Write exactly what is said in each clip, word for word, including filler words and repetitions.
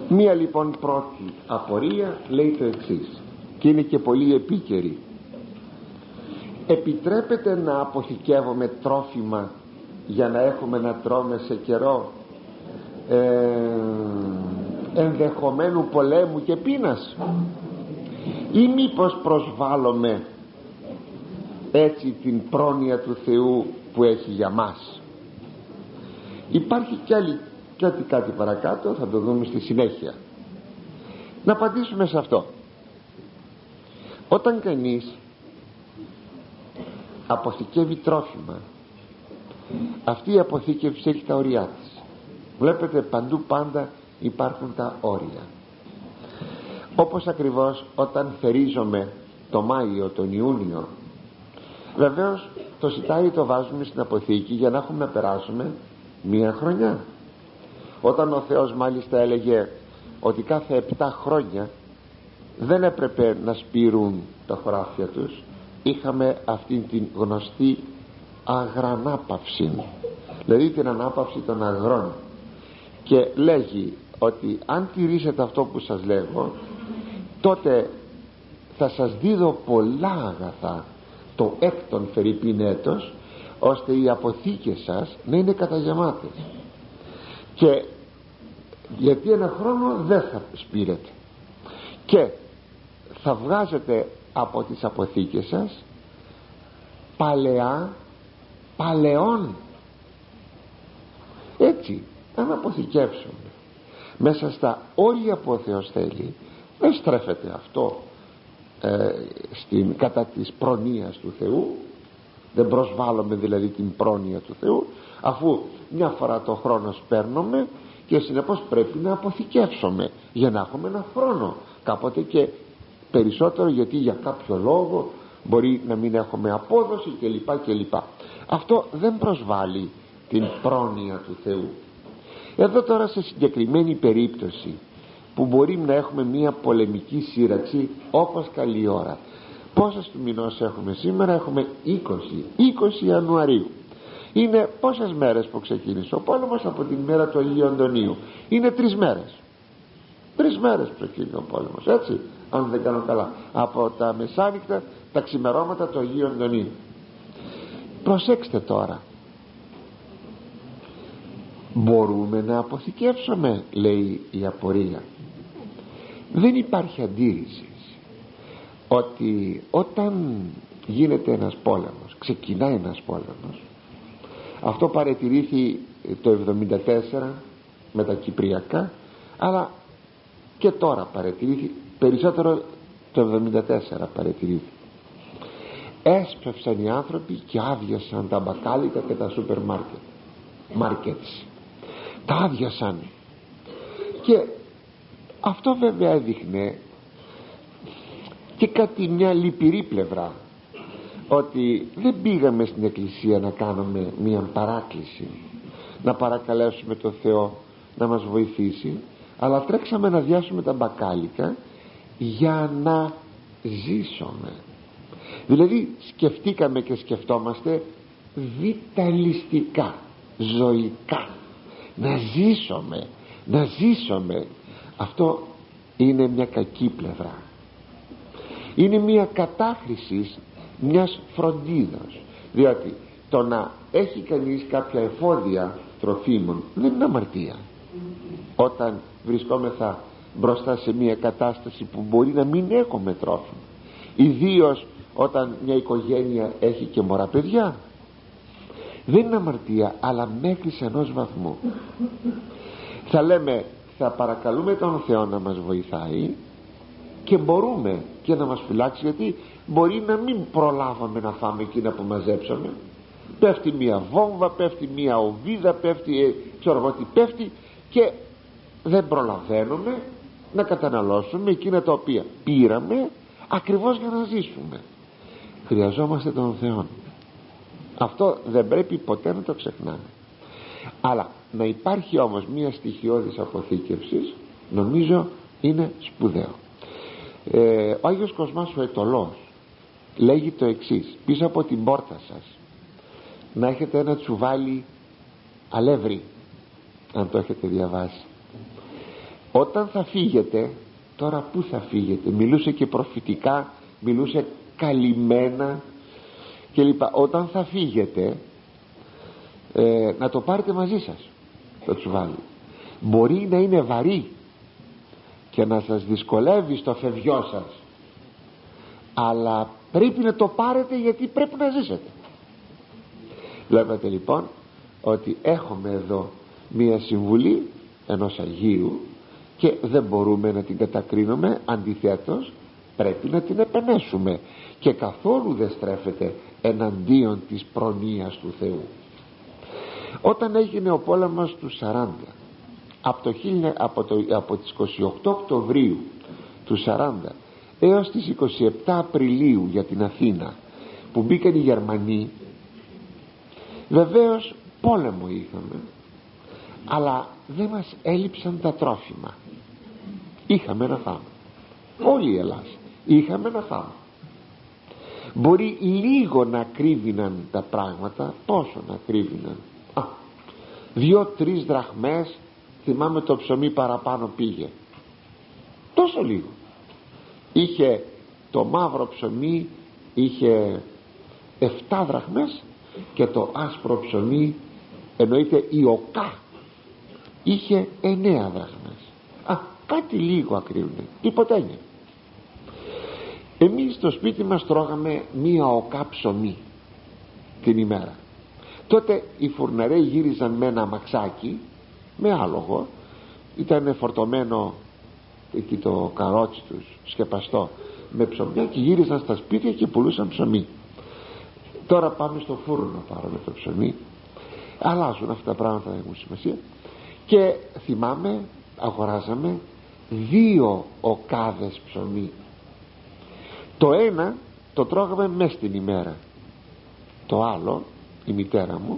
Μία λοιπόν πρώτη απορία λέει το εξής, και είναι και πολύ επίκαιρη. Επιτρέπεται να αποθηκεύουμε τρόφιμα για να έχουμε να τρώμε σε καιρό ε, ενδεχομένου πολέμου και πείνας, ή μήπως προσβάλλουμε έτσι την πρόνοια του Θεού που έχει για μας? Υπάρχει κι άλλη κάτι, κάτι παρακάτω, θα το δούμε στη συνέχεια. Να απαντήσουμε σε αυτό. Όταν κανείς αποθηκεύει τρόφιμα, αυτή η αποθήκευση έχει τα όρια της. Βλέπετε παντού πάντα υπάρχουν τα όρια. Όπως ακριβώς όταν θερίζομαι το Μάιο, τον Ιούνιο, βεβαίως το σιτάρι το βάζουμε στην αποθήκη για να έχουμε να περάσουμε μία χρονιά. Όταν ο Θεός μάλιστα έλεγε ότι κάθε επτά χρόνια δεν έπρεπε να σπείρουν τα χωράφια τους, είχαμε αυτήν την γνωστή αγρανάπαυση, δηλαδή την ανάπαυση των αγρών, και λέγει ότι αν τηρήσετε αυτό που σας λέγω, τότε θα σας δίδω πολλά αγαθά το έκτον φερειπίν έτος, ώστε οι αποθήκες σας να είναι καταγεμάτες, και γιατί ένα χρόνο δεν θα σπείρετε, και θα βγάζετε από τις αποθήκες σας παλαιά παλαιών. Έτσι, αν αποθηκεύσουμε μέσα στα όρια που ο Θεός θέλει, δεν στρέφεται αυτό ε, στην, κατά της προνοίας του Θεού, δεν προσβάλλουμε δηλαδή την πρόνοια του Θεού, αφού μια φορά το χρόνο σπέρνουμε και συνεπώς πρέπει να αποθηκεύσουμε για να έχουμε ένα χρόνο, κάποτε και περισσότερο, γιατί για κάποιο λόγο μπορεί να μην έχουμε απόδοση κλπ κλπ. Αυτό δεν προσβάλλει την πρόνοια του Θεού. Εδώ τώρα, σε συγκεκριμένη περίπτωση που μπορεί να έχουμε μια πολεμική σύραξη, όπως καλή ώρα, πόσες του μηνός έχουμε σήμερα? Έχουμε είκοσι Ιανουαρίου. Είναι πόσες μέρες που ξεκίνησε ο πόλεμος? Από την μέρα του Αγίου Αντωνίου είναι τρεις μέρες. Τρεις μέρες που ξεκίνησε ο πόλεμος, έτσι, αν δεν κάνω καλά, από τα μεσάνυχτα τα ξημερώματα του Αγίου Αντωνίου. Προσέξτε τώρα, μπορούμε να αποθηκεύσουμε, λέει η απορία. Δεν υπάρχει αντίρρηση ότι όταν γίνεται ένας πόλεμος, ξεκινάει ένας πόλεμος, αυτό παρατηρήθη το εβδομήντα τέσσερα με τα Κυπριακά, αλλά και τώρα παρατηρήθη, περισσότερο το εβδομήντα τέσσερα παρατηρήθη. Έσπευσαν οι άνθρωποι και άδειασαν τα μπακάλικα και τα σούπερ μάρκετ μάρκετς, τα άδειασαν, και αυτό βέβαια έδειχνε και κάτι, μια λυπηρή πλευρά, ότι δεν πήγαμε στην εκκλησία να κάνουμε μια παράκληση, να παρακαλέσουμε τον Θεό να μας βοηθήσει, αλλά τρέξαμε να διάσουμε τα μπακάλικα για να ζήσουμε. Δηλαδή σκεφτήκαμε και σκεφτόμαστε βιταλιστικά, ζωικά, να ζήσουμε, να ζήσουμε. Αυτό είναι μια κακή πλευρά, είναι μια κατάχρηση μιας φροντίδας, διότι το να έχει κανείς κάποια εφόδια τροφίμων δεν είναι αμαρτία. Όταν βρισκόμεθα μπροστά σε μια κατάσταση που μπορεί να μην έχουμε τρόφιμο, ιδίως όταν μια οικογένεια έχει και μωρά παιδιά, δεν είναι αμαρτία, αλλά μέχρι σε ενός βαθμού θα λέμε, θα παρακαλούμε τον Θεό να μας βοηθάει, και μπορούμε και να μας φυλάξει, γιατί μπορεί να μην προλάβαμε να φάμε εκείνα που μαζέψαμε. Πέφτει μια βόμβα, πέφτει μια οβίδα, πέφτει ε, ξέρω εγώ τι πέφτει, και δεν προλαβαίνουμε να καταναλώσουμε εκείνα τα οποία πήραμε ακριβώς για να ζήσουμε. Χρειαζόμαστε τον Θεό. Αυτό δεν πρέπει ποτέ να το ξεχνάμε. Αλλά να υπάρχει όμως μια στοιχειώδης αποθήκευση, νομίζω είναι σπουδαίο. ε, Ο Άγιος Κοσμάς ο Αιτωλός λέγει το εξής: πίσω από την πόρτα σας να έχετε ένα τσουβάλι αλεύρι, αν το έχετε διαβάσει. Όταν θα φύγετε, τώρα πού θα φύγετε? Μιλούσε και προφητικά, μιλούσε καλυμμένα και λοιπά. Όταν θα φύγετε, ε, να το πάρετε μαζί σας το τσουβάλι. Μπορεί να είναι βαρύ και να σας δυσκολεύει στο φευγιό σας, αλλά πρέπει να το πάρετε, γιατί πρέπει να ζήσετε. Βλέπετε λοιπόν ότι έχουμε εδώ μία συμβουλή ενός Αγίου και δεν μπορούμε να την κατακρίνουμε, αντιθέτως πρέπει να την επενέσουμε, και καθόλου δεν στρέφεται εναντίον της προνοίας του Θεού. Όταν έγινε ο πόλεμος του σαράντα, από, το, από, το, από τις είκοσι οκτώ Οκτωβρίου του σαράντα έως τις είκοσι επτά Απριλίου για την Αθήνα, που μπήκαν οι Γερμανοί, βεβαίως πόλεμο είχαμε, αλλά δεν μας έλειψαν τα τρόφιμα. Είχαμε να φάμε, όλη η Ελλάδα είχαμε να φάμε. Μπορεί λίγο να κρύβιναν τα πράγματα. Πόσο να κρύβιναν? Α, δύο-τρεις δραχμές. Θυμάμαι το ψωμί παραπάνω πήγε, τόσο λίγο. Είχε το μαύρο ψωμί, είχε εφτά δραχμές, και το άσπρο ψωμί, εννοείται η οκά, είχε εννέα δραχμές. Α, κάτι λίγο ακρίβουνε, υποτένει. Εμείς στο σπίτι μας τρώγαμε μία οκά ψωμί την ημέρα. Τότε οι φουρναρέοι γύριζαν με ένα αμαξάκι με άλογο, ήταν φορτωμένο εκεί το καρότσι τους σκεπαστό με ψωμιά, και γύριζαν στα σπίτια και πουλούσαν ψωμί. Τώρα πάμε στο φούρνο να πάρουμε το ψωμί. Αλλάζουν αυτά τα πράγματα, δεν έχουν σημασία. Και θυμάμαι αγοράζαμε δύο οκάδες ψωμί. Το ένα το τρώγαμε μες την ημέρα, το άλλο η μητέρα μου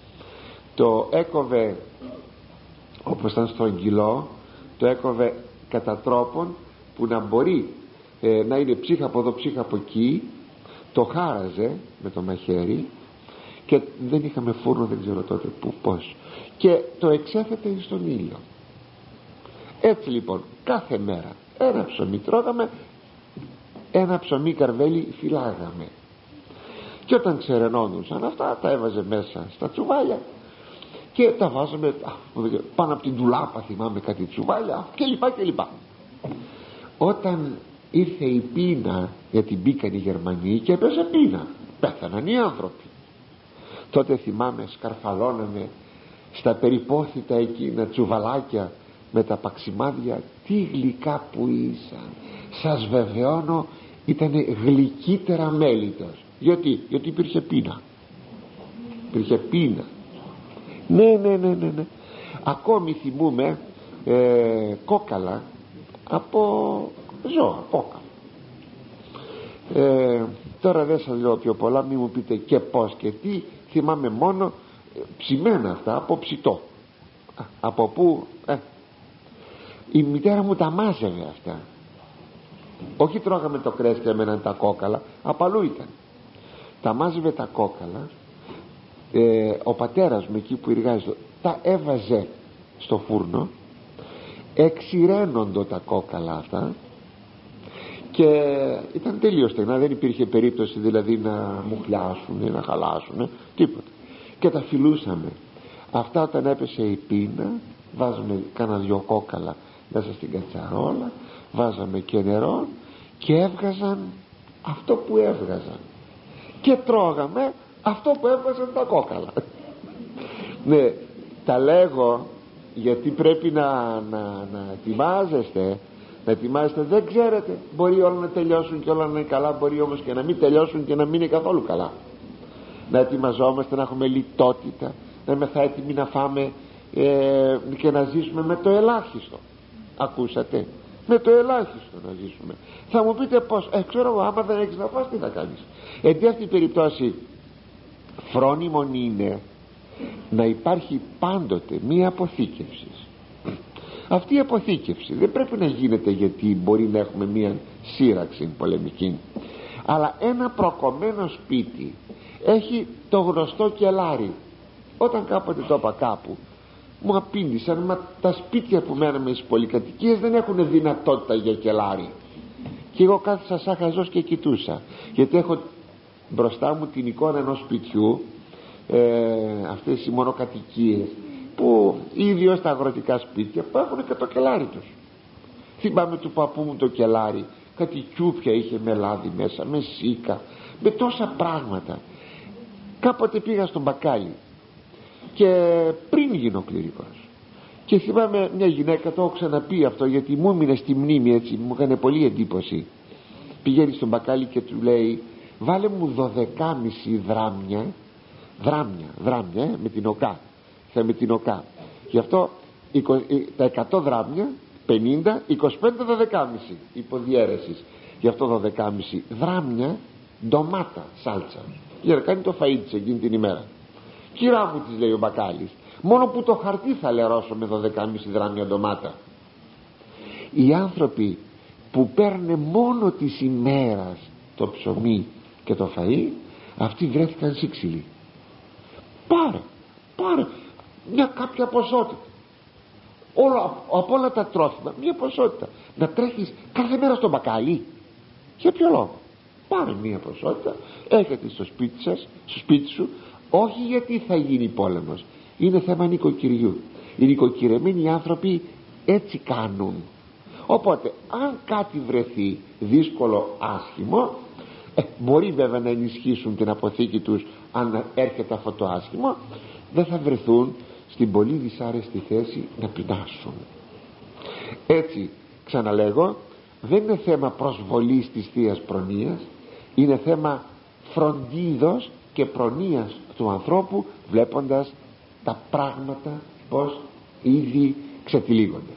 το έκοβε, όπως ήταν στρογγυλό, το έκοβε κατά τρόπον που να μπορεί ε, να είναι ψύχα από εδώ ψύχα από εκεί, το χάραζε με το μαχαίρι, και δεν είχαμε φούρνο, δεν ξέρω τότε που, πώς, και το εξέθετε στον ήλιο. Έτσι λοιπόν κάθε μέρα ένα ψωμί τρώγαμε, ένα ψωμί καρβέλι φυλάγαμε, και όταν ξερενώνουσαν αυτά τα έβαζε μέσα στα τσουβάλια και τα βάζαμε πάνω από την ντουλάπα, θυμάμαι, κάτι τσουβάλια και λοιπά και λοιπά. Όταν ήρθε η πείνα, γιατί μπήκαν οι Γερμανοί και έπαιζε πείνα, πέθαναν οι άνθρωποι, τότε θυμάμαι σκαρφαλώναμε στα περιπόθητα εκείνα τσουβαλάκια με τα παξιμάδια, τι γλυκά που ήσαν, σας βεβαιώνω, ήταν γλυκύτερα μέλιτος. Γιατί, γιατί υπήρχε πείνα, υπήρχε πείνα. Ναι, ναι, ναι, ναι, ναι. Ακόμη θυμούμε ε, κόκαλα από ζώα, κόκαλα. Ε, τώρα δεν σας λέω πιο πολλά, μην μου πείτε και πως και τι. Θυμάμαι μόνο ε, ψημένα αυτά από ψητό. Α, από πού? Ε, η μητέρα μου τα μάζευε αυτά. Όχι τρώγαμε το κρέας και έμεναν τα κόκαλα, απ' αλλού ήταν. Τα μάζευε τα κόκαλα, ε, ο πατέρας μου εκεί που εργάζεται τα έβαζε στο φούρνο, εξηραίνοντο τα κόκαλα αυτά, και ήταν τελείως στεγνά, δεν υπήρχε περίπτωση δηλαδή να μουχλιάσουν ή να χαλάσουν, τίποτα, και τα φιλούσαμε αυτά. Όταν έπεσε η πείνα, βάζαμε κάνα δυο κόκαλα μέσα στην κατσαρόλα, βάζαμε και νερό και έβγαζαν αυτό που έβγαζαν, και τρώγαμε αυτό που έβγαζαν τα κόκαλα. Ναι, τα λέγω γιατί πρέπει να, να, να ετοιμάζεστε, να ετοιμάζεστε. Δεν ξέρετε, μπορεί όλα να τελειώσουν και όλα να είναι καλά, μπορεί όμως και να μην τελειώσουν και να μην είναι καθόλου καλά. Να ετοιμαζόμαστε, να έχουμε λιτότητα, να είμαστε έτοιμοι να φάμε ε, και να ζήσουμε με το ελάχιστο. Ακούσατε, με το ελάχιστο να ζήσουμε. Θα μου πείτε πως, ε, ξέρω εγώ, άμα δεν έχεις να φας τι θα κάνεις? Εν αυτή την περίπτωση φρόνιμον είναι να υπάρχει πάντοτε μία αποθήκευση. Αυτή η αποθήκευση δεν πρέπει να γίνεται γιατί μπορεί να έχουμε μία σύραξη πολεμική, αλλά ένα προκομμένο σπίτι έχει το γνωστό κελάρι. Όταν κάποτε το είπα κάπου, μου απήντησαν, μα τα σπίτια που μέναμε στις πολυκατοικίες δεν έχουν δυνατότητα για κελάρι. Και εγώ κάθισα σαν χαζός και κοιτούσα, γιατί έχω μπροστά μου την εικόνα ενός σπιτιού, ε, αυτές οι μονοκατοικίες που ίδιο στα αγροτικά σπίτια που έχουν και το κελάρι τους. Θυμάμαι του παππού μου το κελάρι, κάτι κιούπια είχε με λάδι μέσα, με σίκα, με τόσα πράγματα. Κάποτε πήγα στον μπακάλι και πριν γίνω κληρικός, και θυμάμαι μια γυναίκα, το έχω ξαναπεί αυτό γιατί μου έμεινε στη μνήμη, έτσι μου έκανε πολύ εντύπωση. Πηγαίνει στον μπακάλι και του λέει, βάλε μου δωδεκάμιση δράμια, δράμια, δράμια ε, με την οκά, θα με την οκά. Γι' αυτό τα εκατό δράμια, πενήντα, είκοσι πέντε δωδεκάμιση υποδιέρεσης. Γι' αυτό δωδεκάμιση δράμια ντομάτα σάλτσα για να κάνει το φαΐ της εκείνη την ημέρα. Κυρά μου, της λέει ο μπακάλης, μόνο που το χαρτί θα λερώσω με δωδεκάμιση δράμια ντομάτα. Οι άνθρωποι που παίρνουν μόνο της ημέρας το ψωμί και το φαΐ, αυτοί βρέθηκαν σύξυλοι. Πάρε, πάρε μια κάποια ποσότητα, όλα, από όλα τα τρόφιμα μια ποσότητα, να τρέχεις κάθε μέρα στο μπακάλι. Για ποιο λόγο? Πάρε μια ποσότητα, έχετε στο σπίτι σας, στο σπίτι σου, όχι γιατί θα γίνει πόλεμος, είναι θέμα νοικοκυριού. Οι νοικοκυρεμένοι άνθρωποι έτσι κάνουν. Οπότε αν κάτι βρεθεί δύσκολο, άσχημο, ε, μπορεί βέβαια να ενισχύσουν την αποθήκη τους. Αν έρχεται αυτό το άσχημο, δεν θα βρεθούν στην πολύ δυσάρεστη θέση να πεινάσουν. Έτσι, ξαναλέγω, δεν είναι θέμα προσβολής της Θείας Προνοίας, είναι θέμα φροντίδος και προνοίας του ανθρώπου, βλέποντας τα πράγματα πως ήδη ξετυλίγονται.